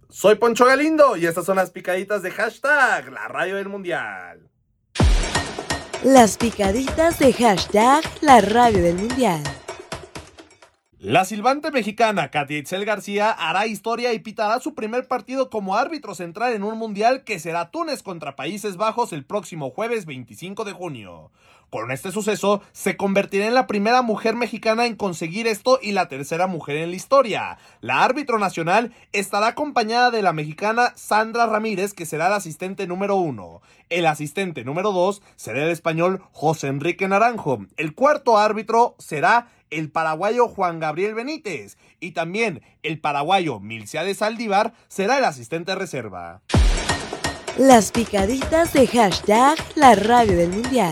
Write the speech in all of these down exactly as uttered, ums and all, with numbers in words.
Soy Poncho Galindo y estas son las picaditas de hashtag La Radio del Mundial. Las picaditas de hashtag La Radio del Mundial. La silbante mexicana Katia Itzel García hará historia y pitará su primer partido como árbitro central en un mundial que será Túnez contra Países Bajos el próximo jueves veinticinco de junio. Con este suceso, se convertirá en la primera mujer mexicana en conseguir esto y la tercera mujer en la historia. La árbitro nacional estará acompañada de la mexicana Sandra Ramírez, que será la asistente número uno. El asistente número dos será el español José Enrique Naranjo. El cuarto árbitro será el paraguayo Juan Gabriel Benítez. Y también el paraguayo Milciades Saldívar será el asistente reserva. Las picaditas de hashtag La Radio del Mundial.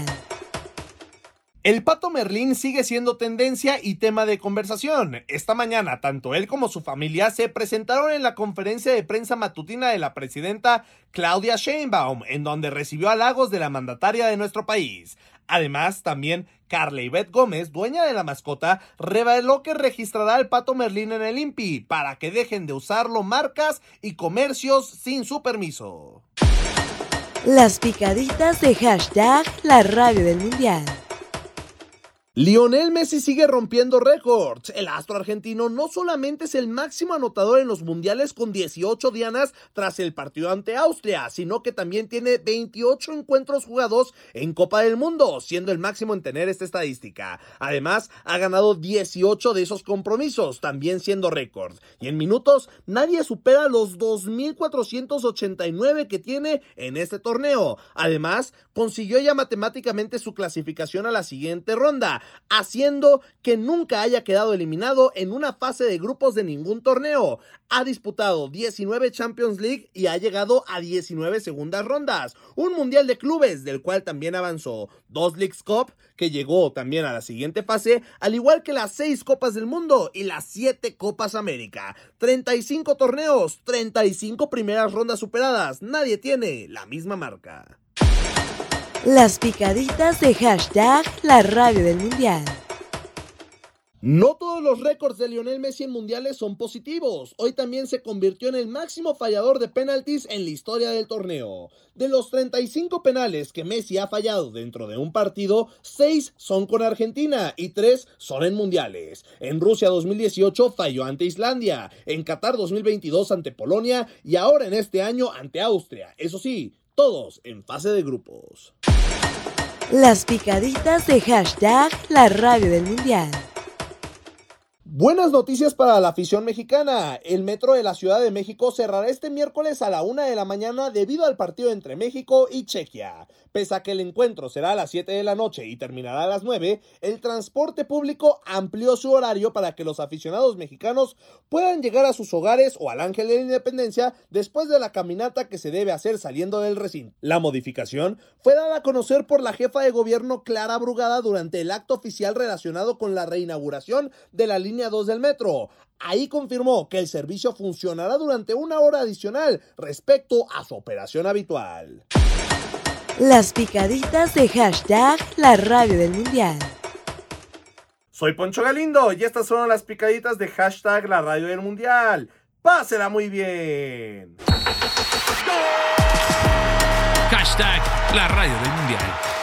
El Pato Merlín sigue siendo tendencia y tema de conversación. Esta mañana, tanto él como su familia se presentaron en la conferencia de prensa matutina de la presidenta Claudia Sheinbaum, en donde recibió halagos de la mandataria de nuestro país. Además, también Carla Ivette Gómez, dueña de la mascota, reveló que registrará al Pato Merlín en el I N P I para que dejen de usarlo marcas y comercios sin su permiso. Las picaditas de hashtag La Radio del Mundial. Lionel Messi sigue rompiendo récords. El astro argentino no solamente es el máximo anotador en los mundiales con dieciocho dianas tras el partido ante Austria, sino que también tiene veintiocho encuentros jugados en Copa del Mundo, siendo el máximo en tener esta estadística. Además, ha ganado dieciocho de esos compromisos, también siendo récord. Y en minutos, nadie supera los dos mil cuatrocientos ochenta y nueve que tiene en este torneo. Además, consiguió ya matemáticamente su clasificación a la siguiente ronda, haciendo que nunca haya quedado eliminado en una fase de grupos de ningún torneo. Ha disputado diecinueve Champions League y ha llegado a diecinueve segundas rondas. Un mundial de clubes del cual también avanzó. Dos Leagues Cup que llegó también a la siguiente fase, al igual que las seis Copas del Mundo y las siete Copas América. treinta y cinco torneos, treinta y cinco primeras rondas superadas. Nadie tiene la misma marca. Las picaditas de hashtag La Radio del Mundial. No todos los récords de Lionel Messi en mundiales son positivos. Hoy también se convirtió en el máximo fallador de penaltis en la historia del torneo. De los treinta y cinco penales que Messi ha fallado dentro de un partido, seis son con Argentina y tres son en mundiales. En Rusia dos mil dieciocho falló ante Islandia, en Qatar dos mil veintidós ante Polonia y ahora en este año ante Austria. Eso sí, todos en fase de grupos. Las picaditas de hashtag La Radio del Mundial. Buenas noticias para la afición mexicana. El metro de la Ciudad de México cerrará este miércoles a la una de la mañana debido al partido entre México y Chequia. Pese a que el encuentro será a las siete de la noche y terminará a las nueve, el transporte público amplió su horario para que los aficionados mexicanos puedan llegar a sus hogares o al Ángel de la Independencia después de la caminata que se debe hacer saliendo del recinto. La modificación fue dada a conocer por la jefa de gobierno Clara Brugada durante el acto oficial relacionado con la reinauguración de la línea dos del metro. Ahí confirmó que el servicio funcionará durante una hora adicional respecto a su operación habitual. Las picaditas de hashtag La Radio del Mundial. Soy Poncho Galindo y estas son las picaditas de hashtag La Radio del Mundial. ¡Pásela muy bien! Hashtag La Radio del Mundial.